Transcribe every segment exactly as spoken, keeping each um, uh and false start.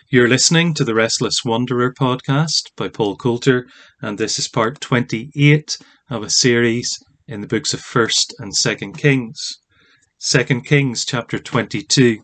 You're listening to the Restless Wanderer podcast by Paul Coulter, and this is part twenty-eight of a series in the books of First and Second Kings. Second Kings chapter twenty-two.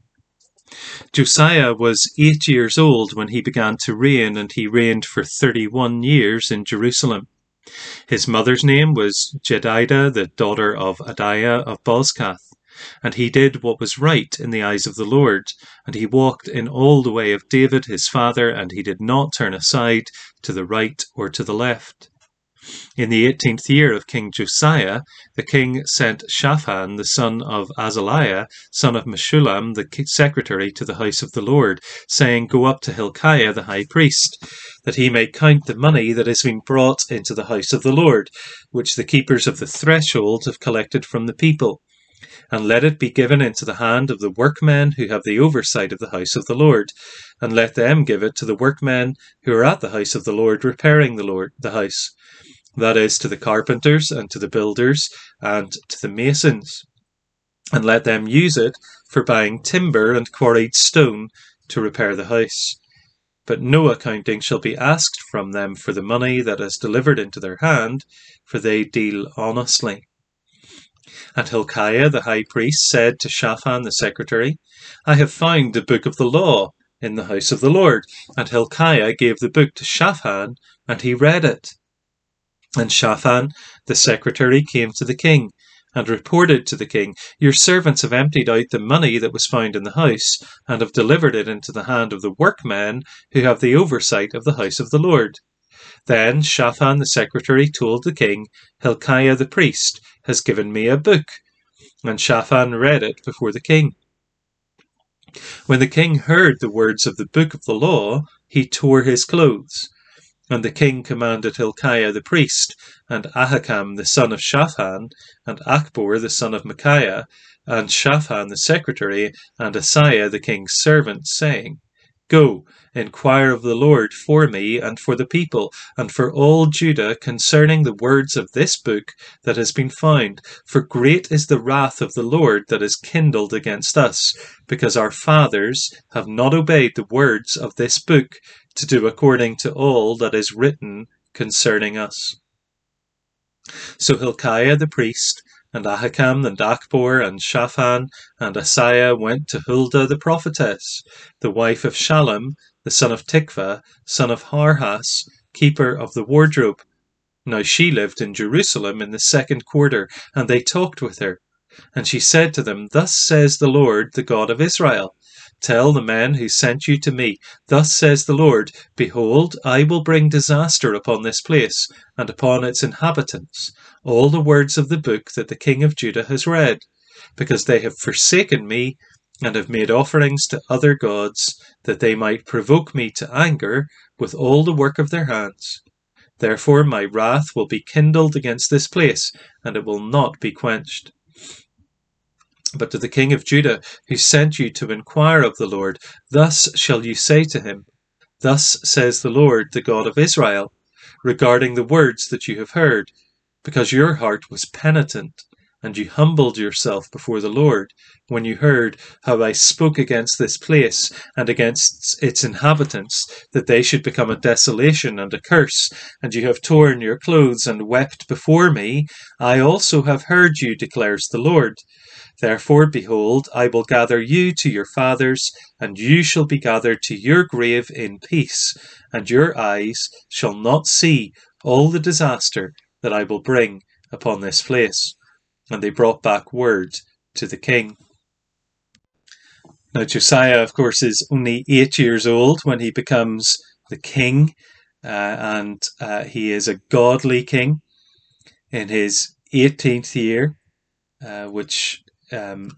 Josiah was eight years old when he began to reign, and he reigned for thirty-one years in Jerusalem. His mother's name was Jedidah, the daughter of Adaiah of Bozkath. And he did what was right in the eyes of the Lord, and he walked in all the way of David his father, and he did not turn aside to the right or to the left. In the eighteenth year of King Josiah, the king sent Shaphan, the son of Azaliah, son of Meshullam, the secretary, to the house of the Lord, saying, "Go up to Hilkiah the high priest, that he may count the money that has been brought into the house of the Lord, which the keepers of the threshold have collected from the people. And let it be given into the hand of the workmen who have the oversight of the house of the Lord, and let them give it to the workmen who are at the house of the Lord, repairing the Lord the house, that is, to the carpenters and to the builders and to the masons, and let them use it for buying timber and quarried stone to repair the house. But no accounting shall be asked from them for the money that is delivered into their hand, for they deal honestly." And Hilkiah the high priest said to Shaphan the secretary, "I have found the book of the law in the house of the Lord." And Hilkiah gave the book to Shaphan, and he read it. And Shaphan the secretary came to the king, and reported to the king, "Your servants have emptied out the money that was found in the house, and have delivered it into the hand of the workmen who have the oversight of the house of the Lord." Then Shaphan the secretary told the king, "Hilkiah the priest has given me a book." And Shaphan read it before the king. When the king heard the words of the book of the law, he tore his clothes. And the king commanded Hilkiah the priest, and Ahikam the son of Shaphan, and Achbor the son of Micaiah, and Shaphan the secretary, and Asaiah the king's servant, saying, "Go, inquire of the Lord for me and for the people, and for all Judah concerning the words of this book that has been found. For great is the wrath of the Lord that is kindled against us, because our fathers have not obeyed the words of this book to do according to all that is written concerning us." So Hilkiah the priest, and Ahikam and Achbor and Shaphan and Asaiah went to Huldah the prophetess, the wife of Shallum, the son of Tikvah, son of Harhas, keeper of the wardrobe. Now she lived in Jerusalem in the second quarter, and they talked with her. And she said to them, "Thus says the Lord, the God of Israel, tell the men who sent you to me, thus says the Lord, behold, I will bring disaster upon this place and upon its inhabitants, all the words of the book that the king of Judah has read, because they have forsaken me and have made offerings to other gods, that they might provoke me to anger with all the work of their hands. Therefore my wrath will be kindled against this place, and it will not be quenched. But to the king of Judah, who sent you to inquire of the Lord, thus shall you say to him, Thus says the Lord, the God of Israel, regarding the words that you have heard, because your heart was penitent, and you humbled yourself before the Lord, when you heard how I spoke against this place and against its inhabitants, that they should become a desolation and a curse, and you have torn your clothes and wept before me. I also have heard you, declares the Lord. Therefore, behold, I will gather you to your fathers, and you shall be gathered to your grave in peace, and your eyes shall not see all the disaster that I will bring upon this place." And they brought back word to the king. Now Josiah, of course, is only eight years old when he becomes the king, uh, and uh, he is a godly king in his eighteenth year, uh, which um,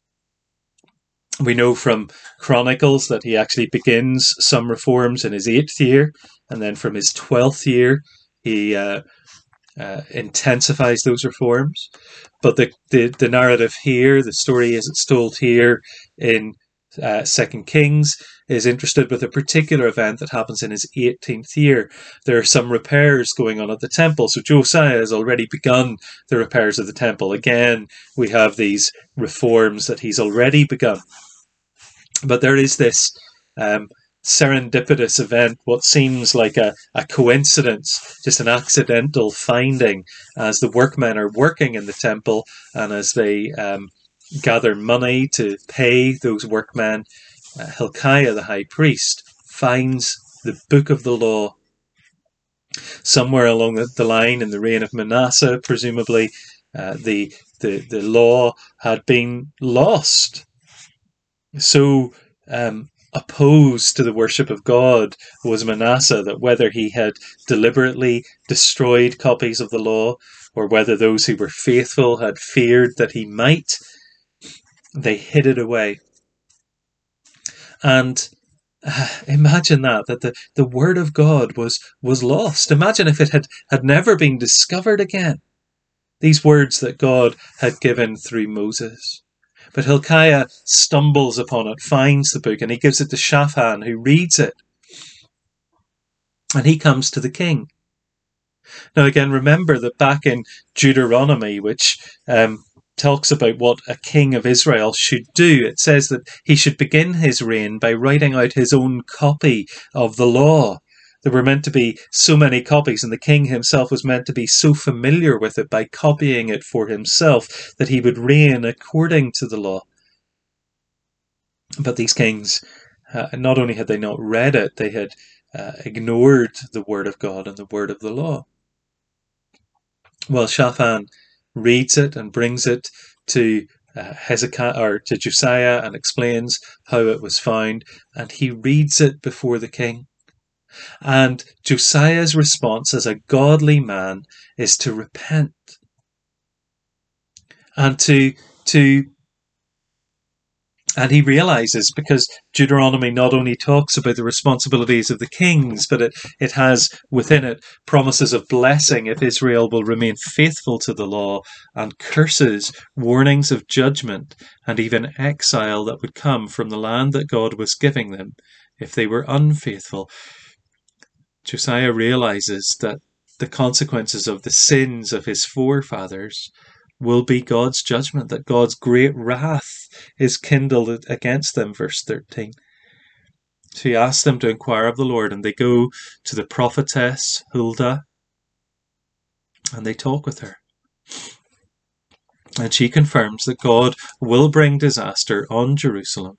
we know from Chronicles that he actually begins some reforms in his eighth year, and then from his twelfth year he uh, uh, intensifies those reforms. But the, the, the narrative here, the story as it's told here in uh, Second Kings, is interested with a particular event that happens in his eighteenth year. There are some repairs going on at the temple. So Josiah has already begun the repairs of the temple. Again, we have these reforms that he's already begun. But there is this um, serendipitous event, what seems like a, a coincidence, just an accidental finding, as the workmen are working in the temple and as they um, gather money to pay those workmen, uh, Hilkiah, the high priest, finds the book of the law. Somewhere along the, the line in the reign of Manasseh, presumably, uh, the, the, the law had been lost. So um, opposed to the worship of God was Manasseh, that whether he had deliberately destroyed copies of the law or whether those who were faithful had feared that he might, they hid it away. And uh, imagine that, that the, the word of God was, was lost. Imagine if it had, had never been discovered again. These words that God had given through Moses. But Hilkiah stumbles upon it, finds the book, and he gives it to Shaphan, who reads it. And he comes to the king. Now again, remember that back in Deuteronomy, which um, talks about what a king of Israel should do, it says that he should begin his reign by writing out his own copy of the law. There were meant to be so many copies, and the king himself was meant to be so familiar with it by copying it for himself that he would reign according to the law. But these kings, uh, not only had they not read it, they had uh, ignored the word of God and the word of the law. Well, Shaphan reads it and brings it to uh, Hezekiah or to Josiah and explains how it was found, and he reads it before the king. And Josiah's response as a godly man is to repent and to to and he realizes, because Deuteronomy not only talks about the responsibilities of the kings, but it, it has within it promises of blessing if Israel will remain faithful to the law, and curses, warnings of judgment, and even exile that would come from the land that God was giving them if they were unfaithful. Josiah realizes that the consequences of the sins of his forefathers will be God's judgment, that God's great wrath is kindled against them, verse thirteen. So he asks them to inquire of the Lord, and they go to the prophetess Huldah, and they talk with her. And she confirms that God will bring disaster on Jerusalem,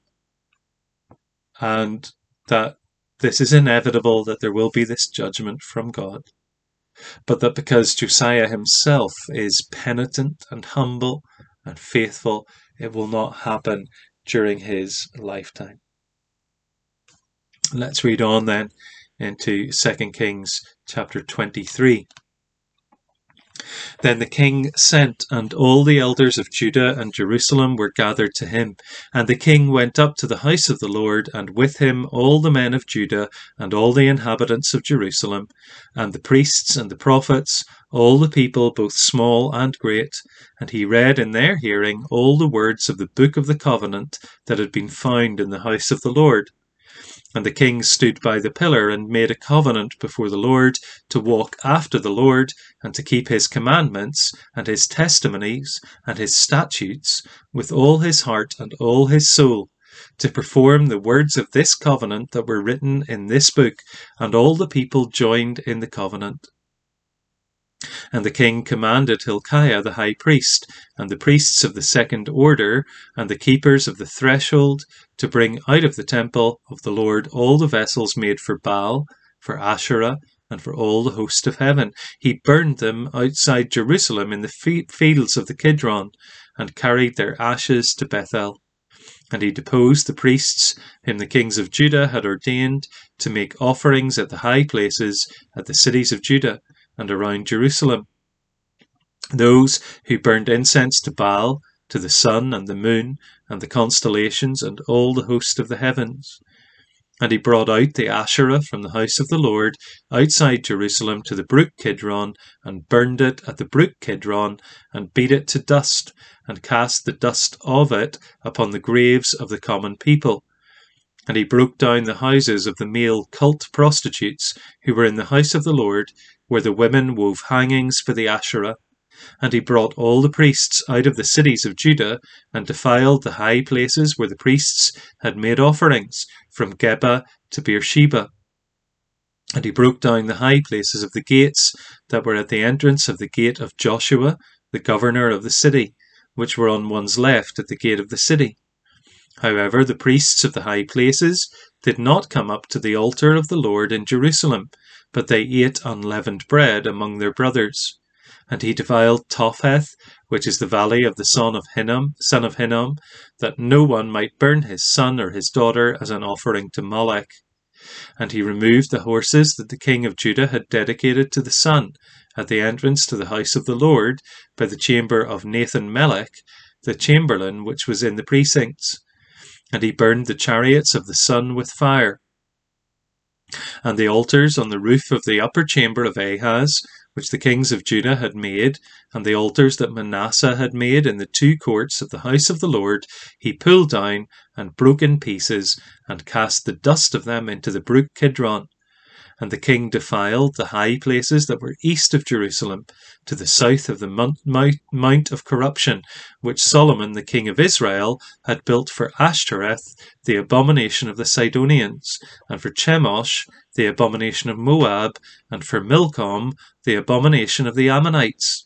and that this is inevitable, that there will be this judgment from God. But that because Josiah himself is penitent and humble and faithful, it will not happen during his lifetime. Let's read on then into Second Kings chapter twenty-three. Then the king sent, and all the elders of Judah and Jerusalem were gathered to him. And the king went up to the house of the Lord, and with him all the men of Judah, and all the inhabitants of Jerusalem, and the priests and the prophets, all the people, both small and great. And he read in their hearing all the words of the book of the covenant that had been found in the house of the Lord. And the king stood by the pillar and made a covenant before the Lord to walk after the Lord and to keep his commandments and his testimonies and his statutes with all his heart and all his soul, to perform the words of this covenant that were written in this book. And all the people joined in the covenant. And the king commanded Hilkiah the high priest, and the priests of the second order, and the keepers of the threshold, to bring out of the temple of the Lord all the vessels made for Baal, for Asherah, and for all the host of heaven. He burned them outside Jerusalem in the fields of the Kidron, and carried their ashes to Bethel. And he deposed the priests whom the kings of Judah had ordained to make offerings at the high places at the cities of Judah and around Jerusalem, those who burned incense to Baal, to the sun and the moon, and the constellations, and all the host of the heavens. And he brought out the Asherah from the house of the Lord outside Jerusalem to the brook Kidron, and burned it at the brook Kidron, and beat it to dust, and cast the dust of it upon the graves of the common people. And he broke down the houses of the male cult prostitutes who were in the house of the Lord, where the women wove hangings for the Asherah. And he brought all the priests out of the cities of Judah, and defiled the high places where the priests had made offerings, from Geba to Beersheba. And he broke down the high places of the gates that were at the entrance of the gate of Joshua, the governor of the city, which were on one's left at the gate of the city. However, the priests of the high places did not come up to the altar of the Lord in Jerusalem, but they ate unleavened bread among their brothers. And he defiled Topheth, which is the valley of the son of Hinnom, son of Hinnom, that no one might burn his son or his daughter as an offering to Molech. And he removed the horses that the king of Judah had dedicated to the sun at the entrance to the house of the Lord by the chamber of Nathan-melech, the chamberlain which was in the precincts. And he burned the chariots of the sun with fire. And the altars on the roof of the upper chamber of Ahaz, which the kings of Judah had made, and the altars that Manasseh had made in the two courts of the house of the Lord, he pulled down and broke in pieces, and cast the dust of them into the brook Kidron. And the king defiled the high places that were east of Jerusalem, to the south of the Mount of Corruption, which Solomon the king of Israel had built for Ashtoreth, the abomination of the Sidonians, and for Chemosh, the abomination of Moab, and for Milcom, the abomination of the Ammonites.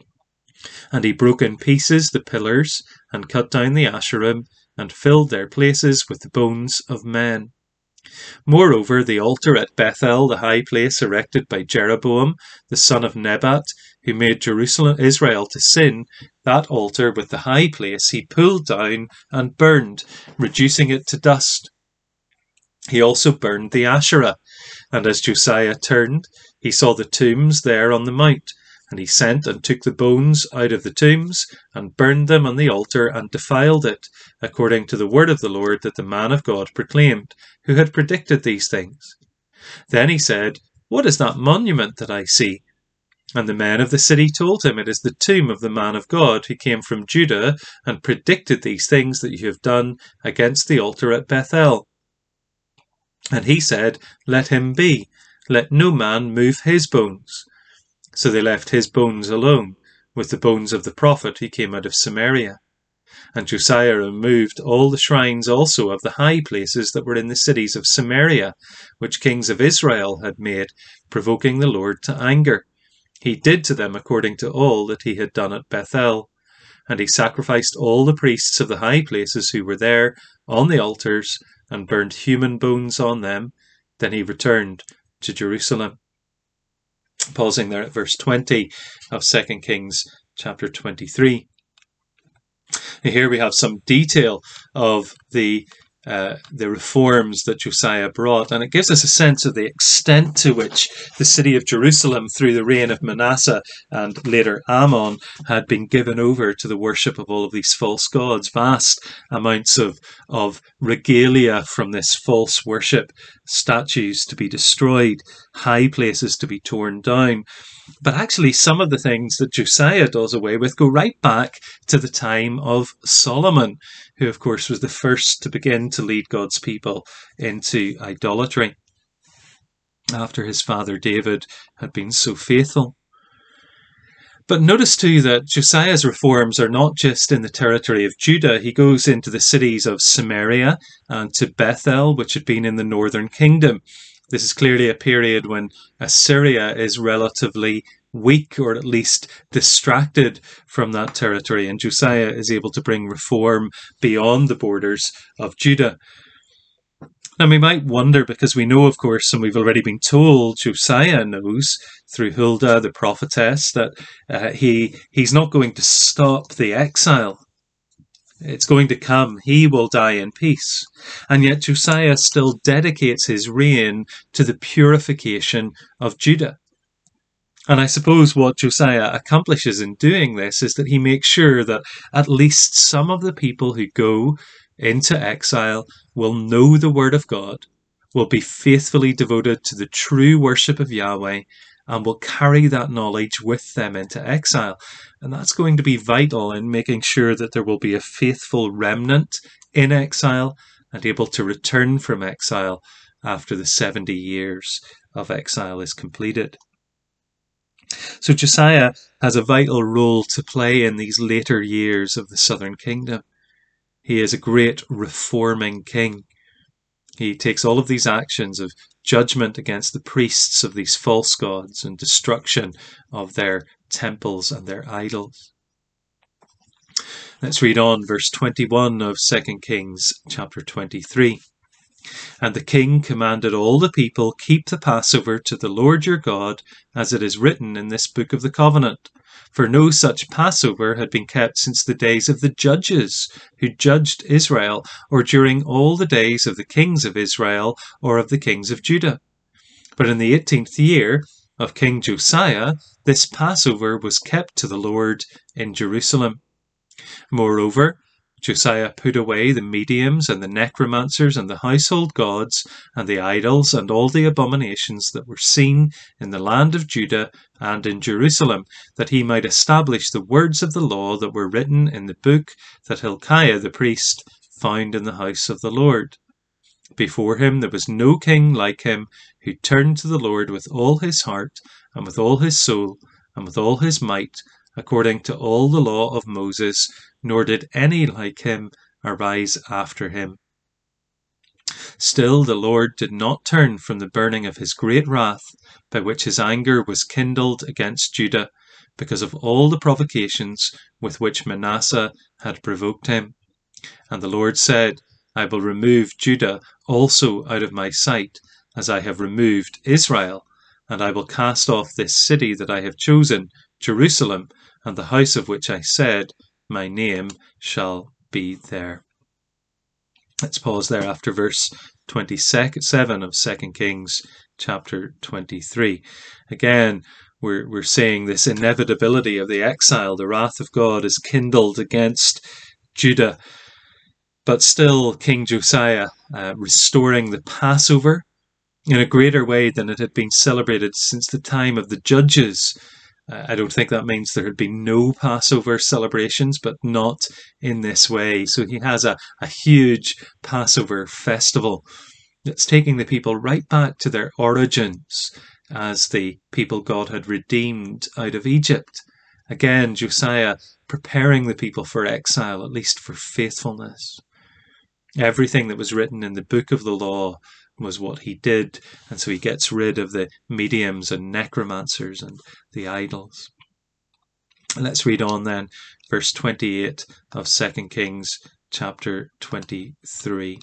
And he broke in pieces the pillars, and cut down the Asherim, and filled their places with the bones of men. Moreover, the altar at Bethel, the high place erected by Jeroboam, the son of Nebat, who made Jerusalem, Israel to sin, that altar with the high place he pulled down and burned, reducing it to dust. He also burned the Asherah, and as Josiah turned, he saw the tombs there on the mount, and he sent and took the bones out of the tombs, and burned them on the altar, and defiled it, according to the word of the Lord that the man of God proclaimed, who had predicted these things. Then he said, "What is that monument that I see?" And the men of the city told him, "It is the tomb of the man of God who came from Judah, and predicted these things that you have done against the altar at Bethel." And he said, "Let him be. Let no man move his bones." So they left his bones alone, with the bones of the prophet who came out of Samaria. And Josiah removed all the shrines also of the high places that were in the cities of Samaria, which kings of Israel had made, provoking the Lord to anger. He did to them according to all that he had done at Bethel. And he sacrificed all the priests of the high places who were there on the altars, and burned human bones on them. Then he returned to Jerusalem. Pausing there at verse twenty of Second Kings chapter twenty-three. Here we have some detail of the uh, the reforms that Josiah brought, and it gives us a sense of the extent to which the city of Jerusalem, through the reign of Manasseh and later Ammon, had been given over to the worship of all of these false gods. Vast amounts of, of regalia from this false worship, statues to be destroyed, high places to be torn down. But actually, some of the things that Josiah does away with go right back to the time of Solomon, who, of course, was the first to begin to lead God's people into idolatry, after his father David had been so faithful. But notice too that Josiah's reforms are not just in the territory of Judah. He goes into the cities of Samaria and to Bethel, which had been in the northern kingdom. This is clearly a period when Assyria is relatively weak, or at least distracted from that territory, and Josiah is able to bring reform beyond the borders of Judah. Now we might wonder, because we know, of course, and we've already been told, Josiah knows through Huldah the prophetess, that uh, he he's not going to stop the exile. It's going to come. He will die in peace. And yet Josiah still dedicates his reign to the purification of Judah. And I suppose what Josiah accomplishes in doing this is that he makes sure that at least some of the people who go into exile will know the word of God, will be faithfully devoted to the true worship of Yahweh, and will carry that knowledge with them into exile. And that's going to be vital in making sure that there will be a faithful remnant in exile and able to return from exile after the seventy years of exile is completed. So Josiah has a vital role to play in these later years of the southern kingdom. He is a great reforming king. He takes all of these actions of judgment against the priests of these false gods and destruction of their temples and their idols. Let's read on verse twenty-one of Second Kings chapter twenty-three. And the king commanded all the people, keep the Passover to the Lord your God, as it is written in this book of the covenant. For no such Passover had been kept since the days of the judges who judged Israel, or during all the days of the kings of Israel, or of the kings of Judah. But in the eighteenth year of King Josiah, this Passover was kept to the Lord in Jerusalem. Moreover, Josiah put away the mediums and the necromancers and the household gods and the idols and all the abominations that were seen in the land of Judah and in Jerusalem, that he might establish the words of the law that were written in the book that Hilkiah the priest found in the house of the Lord. Before him there was no king like him, who turned to the Lord with all his heart and with all his soul and with all his might, according to all the law of Moses, nor did any like him arise after him. Still the Lord did not turn from the burning of his great wrath, by which his anger was kindled against Judah, because of all the provocations with which Manasseh had provoked him. And the Lord said, I will remove Judah also out of my sight, as I have removed Israel, and I will cast off this city that I have chosen, Jerusalem, and the house of which I said, my name shall be there. Let's pause there after verse twenty-seven of Second Kings chapter twenty-three. Again, we're, we're seeing this inevitability of the exile. The wrath of God is kindled against Judah. But still, King Josiah uh, restoring the Passover in a greater way than it had been celebrated since the time of the judges. Uh, I don't think that means there had been no Passover celebrations, but not in this way. So he has a, a huge Passover festival that's taking the people right back to their origins as the people God had redeemed out of Egypt. Again, Josiah preparing the people for exile, at least for faithfulness. Everything that was written in the book of the law was what he did, and so he gets rid of the mediums and necromancers and the idols. Let's read on then, verse twenty-eight of Second Kings chapter twenty-three.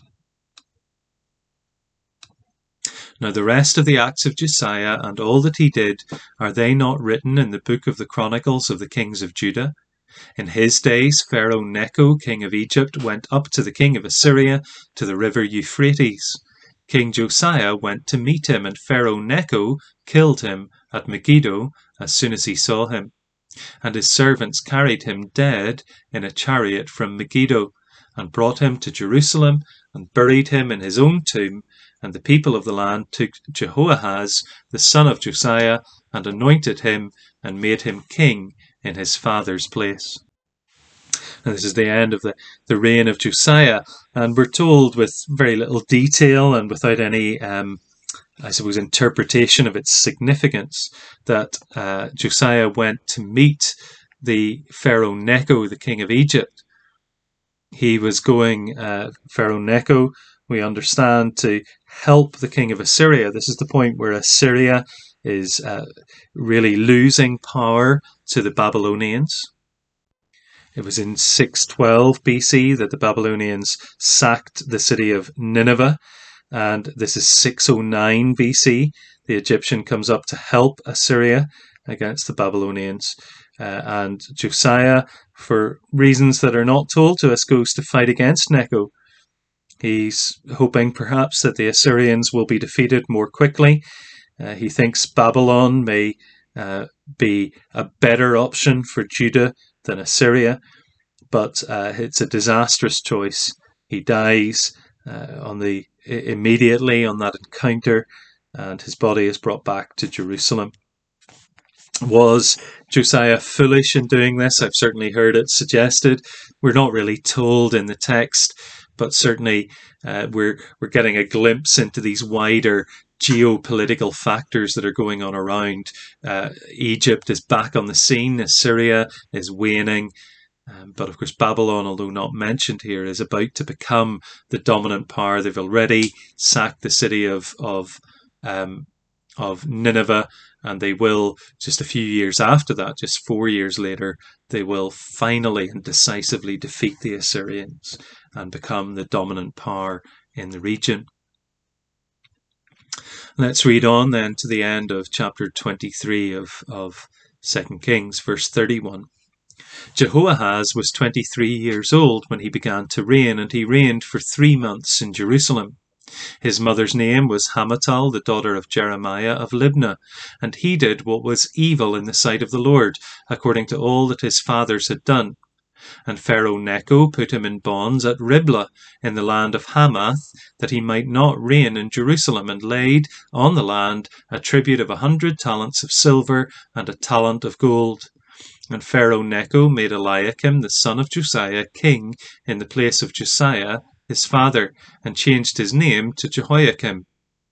Now the rest of the acts of Josiah and all that he did, are they not written in the book of the Chronicles of the kings of Judah? In his days Pharaoh Necho, king of Egypt, went up to the king of Assyria to the river Euphrates. King Josiah went to meet him, and Pharaoh Necho killed him at Megiddo as soon as he saw him. And his servants carried him dead in a chariot from Megiddo, and brought him to Jerusalem, and buried him in his own tomb. And the people of the land took Jehoahaz, the son of Josiah, and anointed him, and made him king in his father's place. And this is the end of the, the reign of Josiah. And we're told with very little detail and without any, um, I suppose, interpretation of its significance that uh, Josiah went to meet the Pharaoh Necho, the king of Egypt. He was going, uh, Pharaoh Necho, we understand, to help the king of Assyria. This is the point where Assyria is uh, really losing power to the Babylonians. It was in six twelve B C that the Babylonians sacked the city of Nineveh, and this is six oh nine B C. The Egyptian comes up to help Assyria against the Babylonians, uh, and Josiah, for reasons that are not told to us, goes to fight against Necho. He's hoping perhaps that the Assyrians will be defeated more quickly. Uh, he thinks Babylon may uh, be a better option for Judah than Assyria, but uh, it's a disastrous choice. He dies uh, on the immediately on that encounter, and his body is brought back to Jerusalem. Was Josiah foolish in doing this? I've certainly heard it suggested. We're not really told in the text, but certainly uh, we're we're getting a glimpse into these wider geopolitical factors that are going on around. Uh, Egypt is back on the scene. Assyria is waning. Um, but of course, Babylon, although not mentioned here, is about to become the dominant power. They've already sacked the city of of um, of Nineveh, and they will, just a few years after that, just four years later, they will finally and decisively defeat the Assyrians and become the dominant power in the region. Let's read on then to the end of chapter twenty-three of, of Second Kings, verse thirty-one. Jehoahaz was twenty-three years old when he began to reign, and he reigned for three months in Jerusalem. His mother's name was Hamutal, the daughter of Jeremiah of Libnah, and he did what was evil in the sight of the Lord, according to all that his fathers had done. And Pharaoh Necho put him in bonds at Riblah, in the land of Hamath, that he might not reign in Jerusalem, and laid on the land a tribute of a hundred talents of silver and a talent of gold. And Pharaoh Necho made Eliakim, the son of Josiah, king in the place of Josiah, his father, and changed his name to Jehoiakim.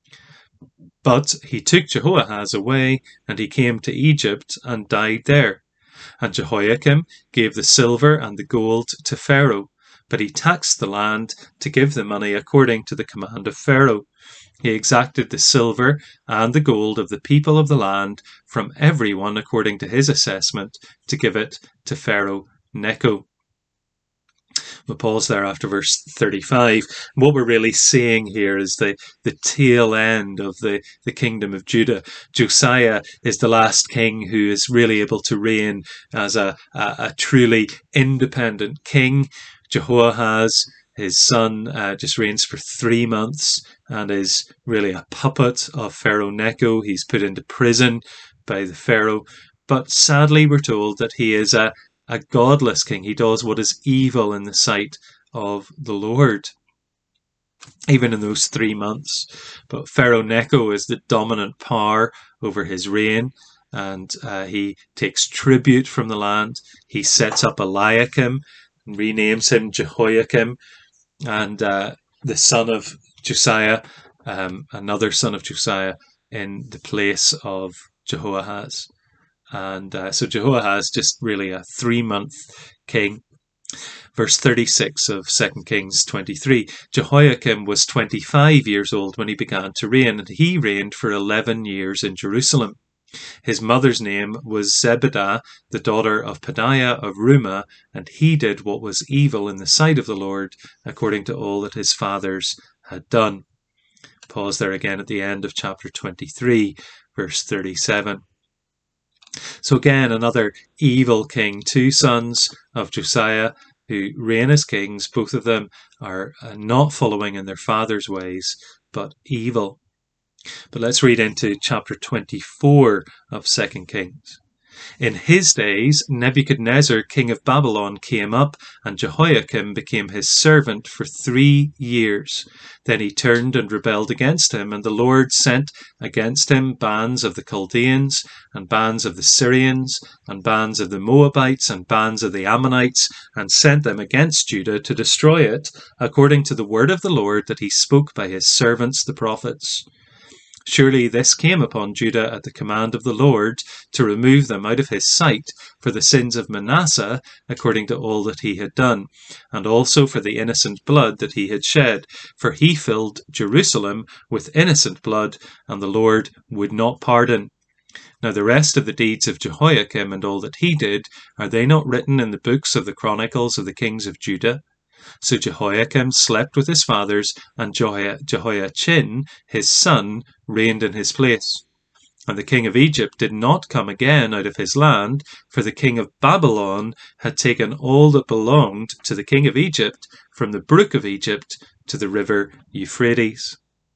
But he took Jehoahaz away, and he came to Egypt, and died there. And Jehoiakim gave the silver and the gold to Pharaoh, but he taxed the land to give the money according to the command of Pharaoh. He exacted the silver and the gold of the people of the land from everyone according to his assessment to give it to Pharaoh Necho. We'll pause there after verse thirty-five. What we're really seeing here is the, the tail end of the, the kingdom of Judah. Josiah is the last king who is really able to reign as a, a, a truly independent king. Jehoahaz, his son, uh, just reigns for three months and is really a puppet of Pharaoh Necho. He's put into prison by the Pharaoh. But sadly, we're told that he is a A godless king. He does what is evil in the sight of the Lord, even in those three months. But Pharaoh Necho is the dominant power over his reign, and uh, he takes tribute from the land. He sets up Eliakim and renames him Jehoiakim, and uh, the son of Josiah, um, another son of Josiah, in the place of Jehoahaz. And uh, so Jehoahaz just really a three-month king. Verse thirty-six of Second Kings twenty-three. Jehoiakim was twenty-five years old when he began to reign, and he reigned for eleven years in Jerusalem. His mother's name was Zebedah, the daughter of Pedaiah of Rumah, and he did what was evil in the sight of the Lord, according to all that his fathers had done. Pause there again at the end of chapter twenty-three, verse thirty-seven. So again, another evil king, two sons of Josiah who reign as kings. Both of them are not following in their father's ways, but evil. But let's read into chapter twenty-four of Second Kings. In his days, Nebuchadnezzar, king of Babylon, came up, and Jehoiakim became his servant for three years. Then he turned and rebelled against him, and the Lord sent against him bands of the Chaldeans, and bands of the Syrians, and bands of the Moabites, and bands of the Ammonites, and sent them against Judah to destroy it, according to the word of the Lord that he spoke by his servants the prophets. Surely this came upon Judah at the command of the Lord, to remove them out of his sight for the sins of Manasseh, according to all that he had done, and also for the innocent blood that he had shed. For he filled Jerusalem with innocent blood, and the Lord would not pardon. Now the rest of the deeds of Jehoiakim and all that he did, are they not written in the books of the chronicles of the kings of Judah? So Jehoiakim slept with his fathers, and Jehoiachin, his son, reigned in his place. And the king of Egypt did not come again out of his land, for the king of Babylon had taken all that belonged to the king of Egypt, from the brook of Egypt to the river Euphrates.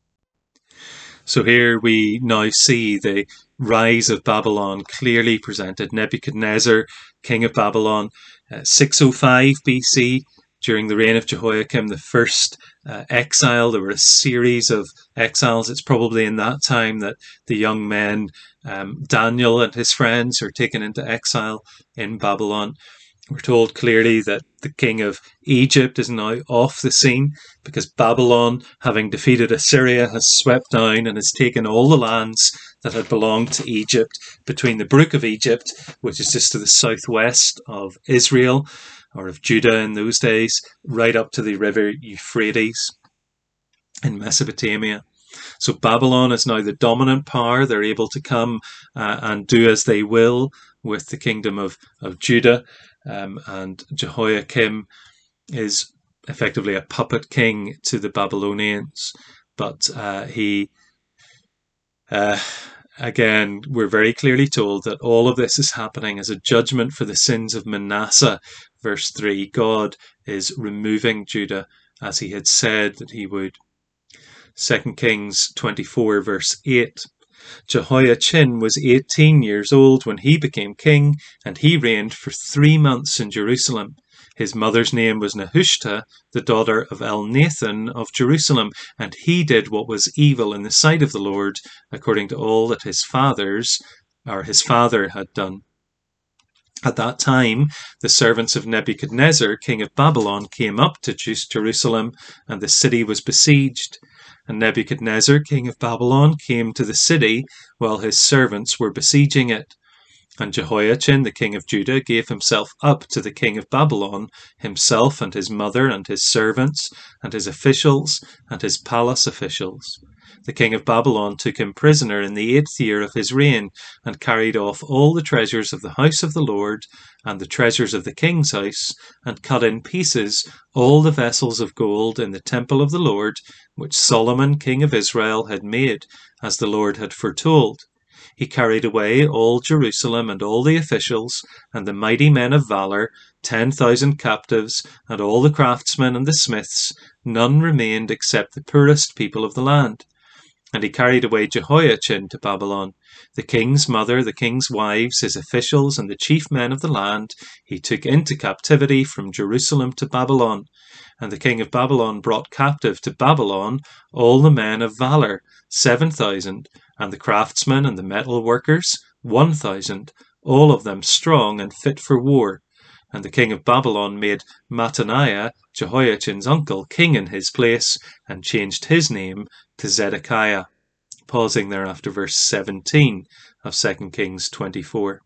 So here we now see the rise of Babylon clearly presented. Nebuchadnezzar, king of Babylon, uh, six oh five B C, during the reign of Jehoiakim, the first uh, exile. There were a series of exiles. It's probably in that time that the young men, um, Daniel and his friends, are taken into exile in Babylon. We're told clearly that the king of Egypt is now off the scene because Babylon, having defeated Assyria, has swept down and has taken all the lands that had belonged to Egypt between the Brook of Egypt, which is just to the southwest of Israel, or of Judah in those days, right up to the river Euphrates in Mesopotamia. So Babylon is now the dominant power. They're able to come uh, and do as they will with the kingdom of, of Judah. Um, and Jehoiakim is effectively a puppet king to the Babylonians. But uh, he, uh, again, we're very clearly told that all of this is happening as a judgment for the sins of Manasseh. Verse three, God is removing Judah as he had said that he would. Second Kings twenty-four, verse eight. Jehoiachin was eighteen years old when he became king, and he reigned for three months in Jerusalem. His mother's name was Nehushta, the daughter of Elnathan of Jerusalem, and he did what was evil in the sight of the Lord, according to all that his fathers, or his father, had done. At that time, the servants of Nebuchadnezzar, king of Babylon, came up to Jerusalem, and the city was besieged. And Nebuchadnezzar, king of Babylon, came to the city while his servants were besieging it. And Jehoiachin, the king of Judah, gave himself up to the king of Babylon, himself and his mother and his servants and his officials and his palace officials. The king of Babylon took him prisoner in the eighth year of his reign, and carried off all the treasures of the house of the Lord, and the treasures of the king's house, and cut in pieces all the vessels of gold in the temple of the Lord, which Solomon king of Israel had made, as the Lord had foretold. He carried away all Jerusalem and all the officials, and the mighty men of valour, ten thousand captives, and all the craftsmen and the smiths. None remained except the poorest people of the land. And he carried away Jehoiachin to Babylon. The king's mother, the king's wives, his officials, and the chief men of the land he took into captivity from Jerusalem to Babylon. And the king of Babylon brought captive to Babylon all the men of valour, seven thousand, and the craftsmen and the metal workers, one thousand, all of them strong and fit for war. And the king of Babylon made Mattaniah, Jehoiachin's uncle, king in his place, and changed his name to Zedekiah. Pausing there after verse seventeen of Second Kings twenty-four.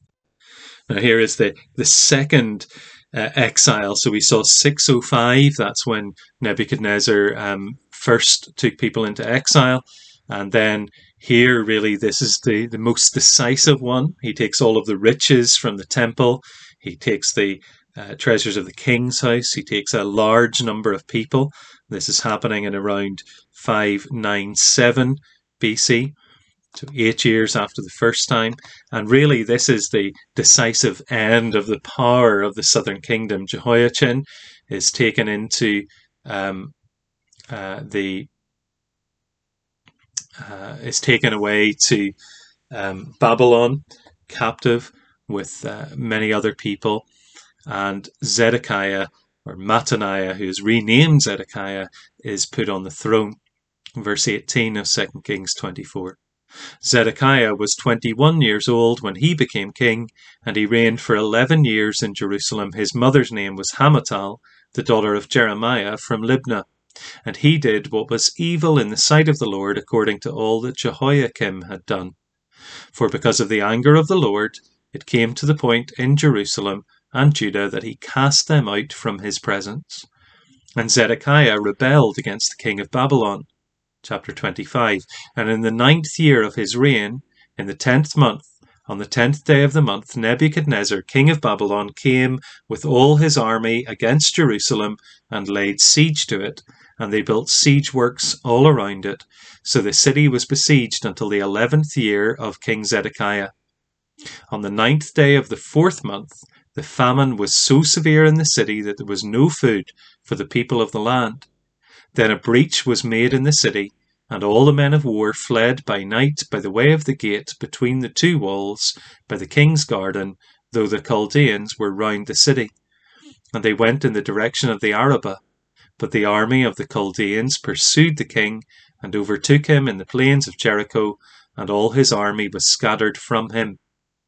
Now here is the, the second uh, exile. So we saw six oh five, that's when Nebuchadnezzar um, first took people into exile. And then here, really, this is the, the most decisive one. He takes all of the riches from the temple. He takes the uh, treasures of the king's house. He takes a large number of people. This is happening in around five ninety-seven B C, so eight years after the first time. And really, this is the decisive end of the power of the southern kingdom. Jehoiachin is taken into um, uh, the uh, is taken away to um, Babylon, captive with uh, many other people. And Zedekiah, or Mattaniah, who is renamed Zedekiah, is put on the throne. Verse eighteen of Second Kings twenty-four. Zedekiah was twenty-one years old when he became king, and he reigned for eleven years in Jerusalem. His mother's name was Hamutal, the daughter of Jeremiah from Libnah. And he did what was evil in the sight of the Lord, according to all that Jehoiakim had done. For because of the anger of the Lord, it came to the point in Jerusalem and Judah that he cast them out from his presence. And Zedekiah rebelled against the king of Babylon. Chapter twenty-five. And in the ninth year of his reign, in the tenth month, on the tenth day of the month, Nebuchadnezzar, king of Babylon, came with all his army against Jerusalem and laid siege to it, and they built siege works all around it. So the city was besieged until the eleventh year of King Zedekiah. On the ninth day of the fourth month, the famine was so severe in the city that there was no food for the people of the land. Then a breach was made in the city, and all the men of war fled by night by the way of the gate between the two walls, by the king's garden, though the Chaldeans were round the city. And they went in the direction of the Arabah. But the army of the Chaldeans pursued the king, and overtook him in the plains of Jericho, and all his army was scattered from him.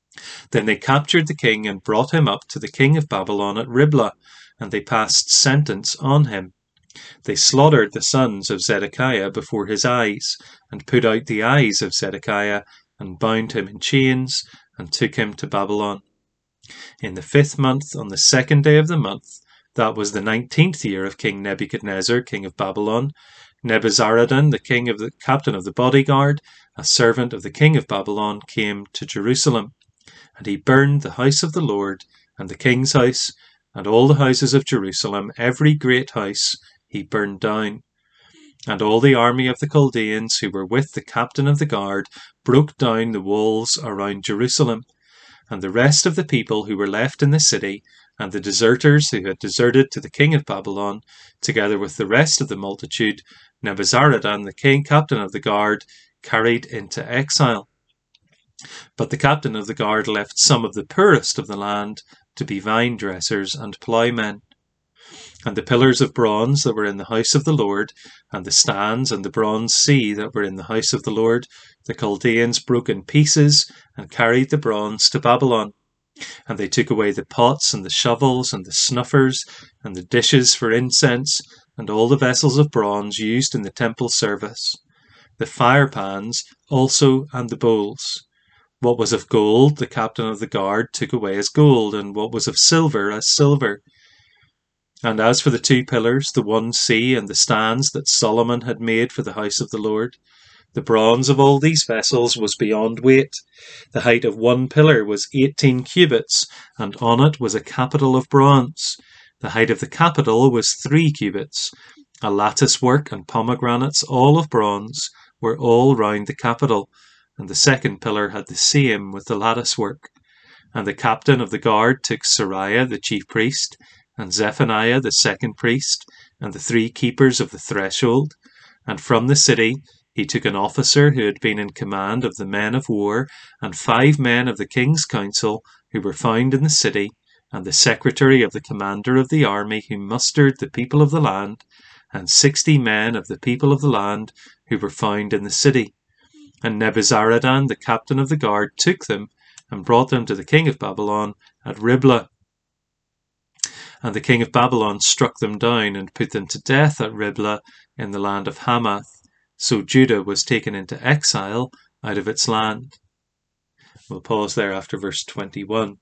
Then they captured the king and brought him up to the king of Babylon at Riblah, and they passed sentence on him. They slaughtered the sons of Zedekiah before his eyes, and put out the eyes of Zedekiah, and bound him in chains, and took him to Babylon. In the fifth month, on the second day of the month, that was the nineteenth year of King Nebuchadnezzar, king of Babylon, Nebuzaradan, the king of the captain of the bodyguard, a servant of the king of Babylon, came to Jerusalem. And he burned the house of the Lord, and the king's house, and all the houses of Jerusalem, every great house he burned down. And all the army of the Chaldeans who were with the captain of the guard broke down the walls around Jerusalem. And the rest of the people who were left in the city, and the deserters who had deserted to the king of Babylon, together with the rest of the multitude, Nebuzaradan, the king captain of the guard, carried into exile. But the captain of the guard left some of the poorest of the land to be vine dressers and ploughmen. And the pillars of bronze that were in the house of the Lord, and the stands and the bronze sea that were in the house of the Lord, the Chaldeans broke in pieces and carried the bronze to Babylon. And they took away the pots and the shovels and the snuffers and the dishes for incense and all the vessels of bronze used in the temple service, the fire pans also and the bowls. What was of gold, the captain of the guard took away as gold, and what was of silver as silver. And as for the two pillars, the one sea and the stands that Solomon had made for the house of the Lord, the bronze of all these vessels was beyond weight. The height of one pillar was eighteen cubits, and on it was a capital of bronze. The height of the capital was three cubits. A lattice work and pomegranates, all of bronze, were all round the capital. And the second pillar had the same with the lattice work. And the captain of the guard took Seraiah the chief priest, and Zephaniah the second priest, and the three keepers of the threshold. And from the city he took an officer who had been in command of the men of war, and five men of the king's council who were found in the city, and the secretary of the commander of the army who mustered the people of the land, and sixty men of the people of the land who were found in the city. And Nebuzaradan, the captain of the guard, took them and brought them to the king of Babylon at Riblah. And the king of Babylon struck them down and put them to death at Riblah in the land of Hamath. So Judah was taken into exile out of its land. We'll pause there after verse twenty-one.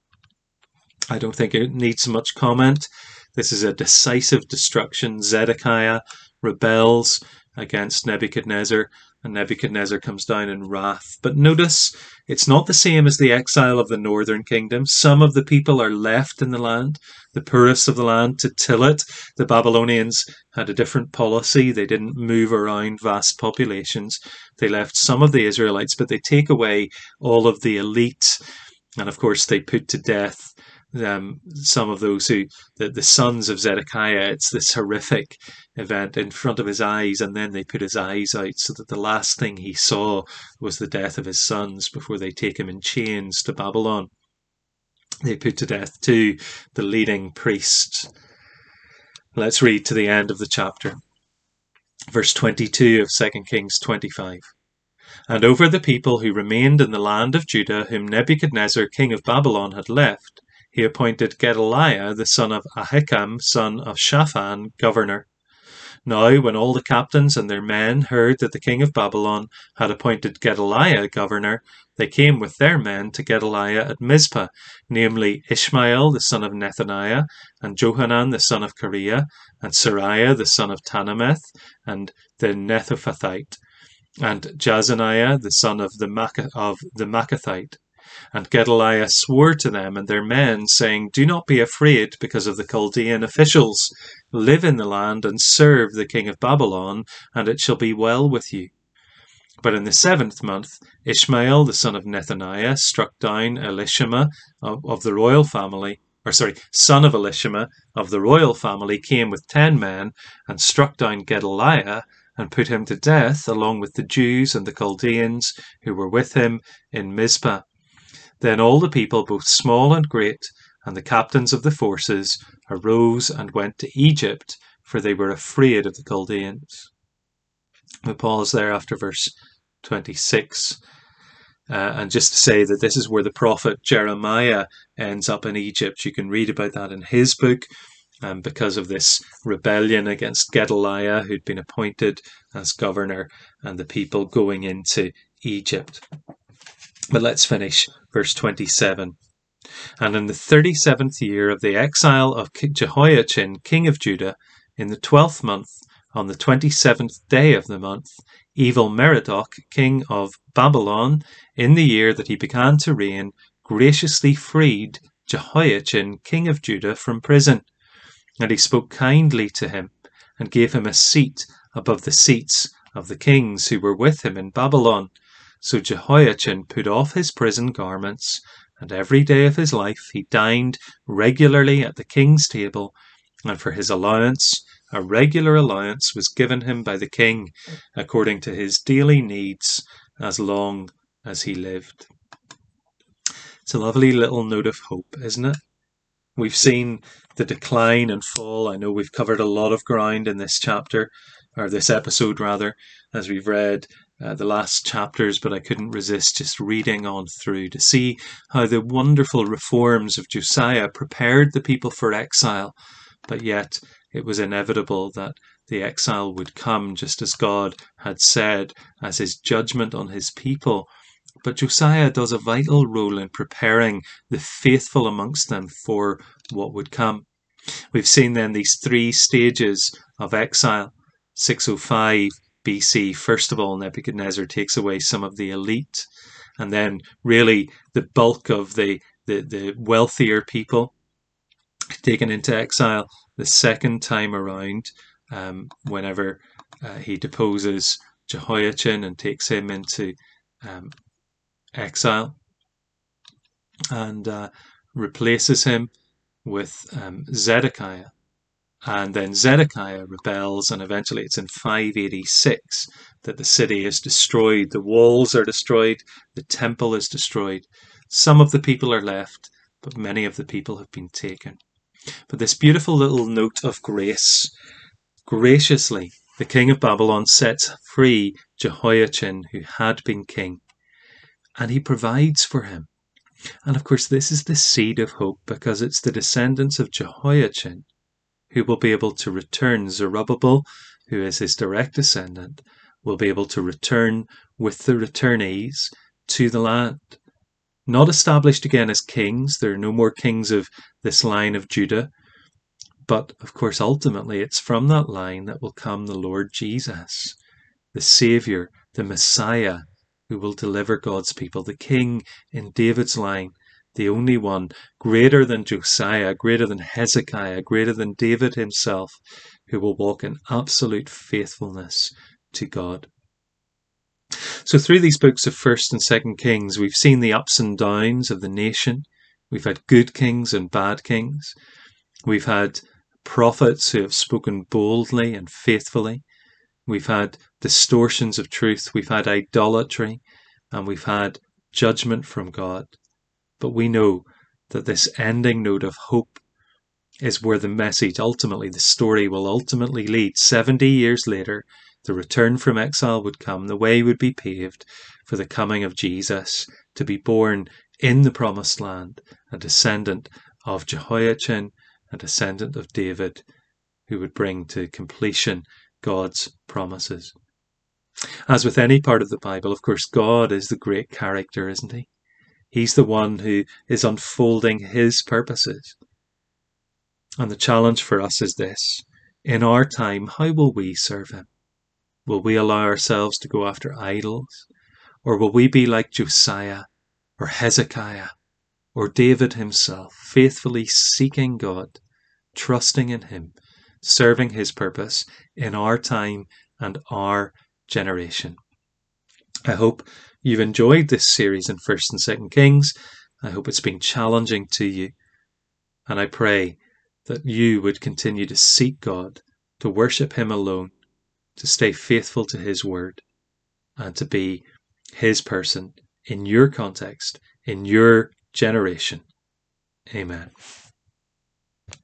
I don't think it needs much comment. This is a decisive destruction. Zedekiah rebels against Nebuchadnezzar, and Nebuchadnezzar comes down in wrath. But notice, it's not the same as the exile of the northern kingdom. Some of the people are left in the land, the poorest of the land, to till it. The Babylonians had a different policy. They didn't move around vast populations. They left some of the Israelites, but they take away all of the elite. And of course, they put to death Um, some of those who, the, the sons of Zedekiah. It's this horrific event in front of his eyes, and then they put his eyes out so that the last thing he saw was the death of his sons before they take him in chains to Babylon. They put to death too the leading priests. Let's read to the end of the chapter. Verse twenty-two of Second Kings twenty-five. And over the people who remained in the land of Judah, whom Nebuchadnezzar king of Babylon had left, he appointed Gedaliah the son of Ahikam, son of Shaphan, governor. Now when all the captains and their men heard that the king of Babylon had appointed Gedaliah governor, they came with their men to Gedaliah at Mizpah, namely Ishmael the son of Nethaniah, and Johanan the son of Kareah, and Seraiah the son of Tanameth, and the Netophathite, and Jazaniah the son of the, Mac- of the Machathite. And Gedaliah swore to them and their men, saying, Do not be afraid because of the Chaldean officials. Live in the land and serve the king of Babylon, and it shall be well with you. But in the seventh month, Ishmael the son of Nethaniah struck down Elishama of, of the royal family, or sorry, son of Elishama of the royal family, came with ten men and struck down Gedaliah and put him to death, along with the Jews and the Chaldeans who were with him in Mizpah. Then all the people, both small and great, and the captains of the forces, arose and went to Egypt, for they were afraid of the Chaldeans. We'll pause there after verse twenty-six. Uh, and just to say that this is where the prophet Jeremiah ends up in Egypt. You can read about that in his book. Um, because of this rebellion against Gedaliah, who'd been appointed as governor, and the people going into Egypt. But let's finish verse twenty-seven. And in the thirty-seventh year of the exile of Jehoiachin, king of Judah, in the twelfth month, on the twenty-seventh day of the month, Evil-Merodach, king of Babylon, in the year that he began to reign, graciously freed Jehoiachin, king of Judah, from prison. And he spoke kindly to him, and gave him a seat above the seats of the kings who were with him in Babylon. So Jehoiachin put off his prison garments, and every day of his life he dined regularly at the king's table, and for his allowance, a regular allowance was given him by the king, according to his daily needs, as long as he lived. It's a lovely little note of hope, isn't it? We've seen the decline and fall. I know we've covered a lot of ground in this chapter, or this episode rather, as we've read uh, the last chapters, but I couldn't resist just reading on through to see how the wonderful reforms of Josiah prepared the people for exile, but yet it was inevitable that the exile would come, just as God had said, as his judgment on his people. But Josiah does a vital role in preparing the faithful amongst them for what would come. We've seen then these three stages of exile. six oh five B C, first of all, Nebuchadnezzar takes away some of the elite, and then really the bulk of the, the, the wealthier people taken into exile the second time around, um, whenever uh, he deposes Jehoiachin and takes him into um, exile, and uh, replaces him with um, Zedekiah. And then Zedekiah rebels, and eventually it's in five eighty-six that the city is destroyed. The walls are destroyed, the temple is destroyed. Some of the people are left, but many of the people have been taken. But this beautiful little note of grace, graciously, the king of Babylon sets free Jehoiachin, who had been king, and he provides for him. And of course, this is the seed of hope, because it's the descendants of Jehoiachin who will be able to return. Zerubbabel, who is his direct descendant, will be able to return with the returnees to the land. Not established again as kings. There are no more kings of this line of Judah. But, of course, ultimately, it's from that line that will come the Lord Jesus, the Saviour, the Messiah, who will deliver God's people, the King in David's line, the only one greater than Josiah, greater than Hezekiah, greater than David himself, who will walk in absolute faithfulness to God. So through these books of First and Second Kings, we've seen the ups and downs of the nation. We've had good kings and bad kings. We've had prophets who have spoken boldly and faithfully. We've had distortions of truth. We've had idolatry, and we've had judgment from God. But we know that this ending note of hope is where the message, ultimately, the story will ultimately lead. Seventy years later, the return from exile would come. The way would be paved for the coming of Jesus, to be born in the promised land, a descendant of Jehoiachin, a descendant of David, who would bring to completion God's promises. As with any part of the Bible, of course, God is the great character, isn't he? He's the one who is unfolding his purposes. And the challenge for us is this: in our time, how will we serve him? Will we allow ourselves to go after idols? Or will we be like Josiah or Hezekiah or David himself, faithfully seeking God, trusting in him, serving his purpose in our time and our generation? I hope you've enjoyed this series in First and Second Kings. I hope it's been challenging to you. And I pray that you would continue to seek God, to worship him alone, to stay faithful to his word, and to be his person in your context, in your generation. Amen.